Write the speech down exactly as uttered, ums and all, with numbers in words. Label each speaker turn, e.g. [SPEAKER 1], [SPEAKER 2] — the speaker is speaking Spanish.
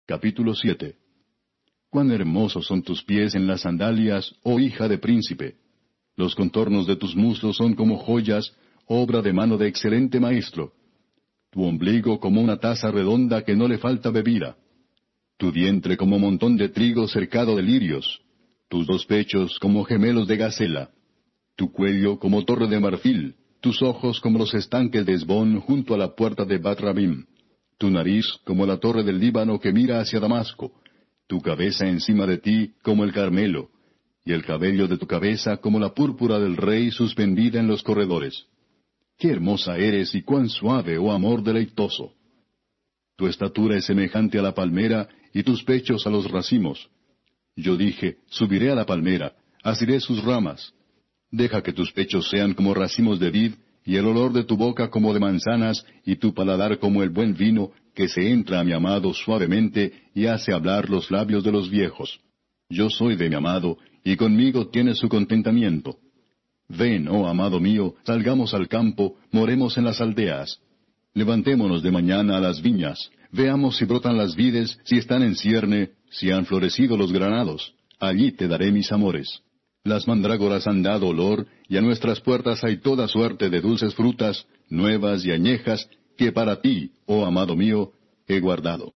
[SPEAKER 1] Capítulo siete. Cuán hermosos son tus pies en las sandalias, oh hija de príncipe. Los contornos de tus muslos son como joyas, obra de mano de excelente maestro. Tu ombligo como una taza redonda que no le falta bebida. Tu vientre como montón de trigo cercado de lirios. Tus dos pechos como gemelos de gacela. Tu cuello como torre de marfil. Tus ojos como los estanques de Hesbón junto a la puerta de Bat-Rabim. Tu nariz como la torre del Líbano que mira hacia Damasco. Tu cabeza encima de ti como el Carmelo. Y el cabello de tu cabeza como la púrpura del rey suspendida en los corredores. ¡Qué hermosa eres y cuán suave, oh amor deleitoso! Tu estatura es semejante a la palmera, y tus pechos a los racimos. Yo dije, subiré a la palmera, asiré sus ramas. Deja que tus pechos sean como racimos de vid, y el olor de tu boca como de manzanas, y tu paladar como el buen vino, que se entra a mi amado suavemente, y hace hablar los labios de los viejos. Yo soy de mi amado, y conmigo tiene su contentamiento. Ven, oh amado mío, salgamos al campo, moremos en las aldeas. Levantémonos de mañana a las viñas, veamos si brotan las vides, si están en cierne, si han florecido los granados. Allí te daré mis amores. Las mandrágoras han dado olor, y a nuestras puertas hay toda suerte de dulces frutas, nuevas y añejas, que para ti, oh amado mío, he guardado.